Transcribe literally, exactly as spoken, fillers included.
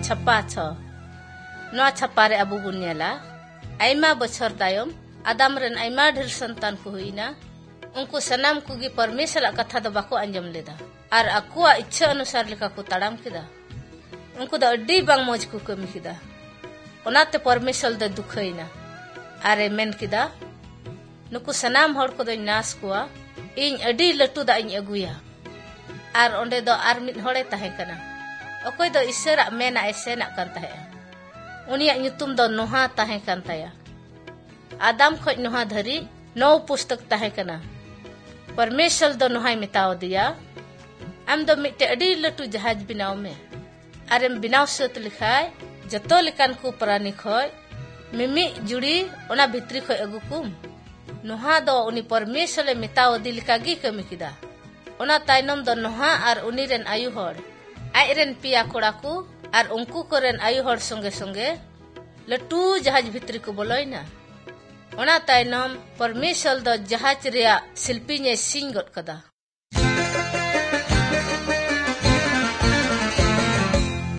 छप्पा छ नो छप्पा रे अबु बुन नेला आइमा बछर तायम आदम रेन आइमा ढेर संतान को हुईना उनको सनाम कुगी परमेश्वर कथा दो बाको अंजम लेदा और अकुआ इच्छा अनुसार लेका को ताड़ाम किदा उनको द अड्डी बांग मौज को कमी किदा ओनाते परमेश्वर द दुखइना आरे मेन किदा नुकु सनाम हड़ को दो नास कुआ इन अड्डी लटू दा इन अगुया आर ओंडे दो आर मिद हड़े ताहे कना अकोय दो ईश्वर मेना एसेना कान ताहे उनिया nyutum दो नोहा ताहे कान ताया आदम खोज नोहा धरी नौ पुस्तक ताहे कना परमेश्वर दो नोहाय मिताव दिया आम दो मिटे अडी लटू जहाज बिनाव में आरेम बिनाव सत लिखाय जतो लेकान को प्राणी खोय मिमि जुड़ी ओना भित्री खोय अगुकुम नोहा दो उनी परमेश्वर मिताव दी लिकागी कमी किदा ओना ताइनम दो नोहा आर उनी रेन आयु हड़ आय रेन पिया कोड़ा को आर उनको को रेन आयु हड़ संगे संगे लटू जहाज भित्री को बोलोइना ओना ताइनम परमेश्वर दो जहाज रिया शिल्पी ने सिंग गट कदा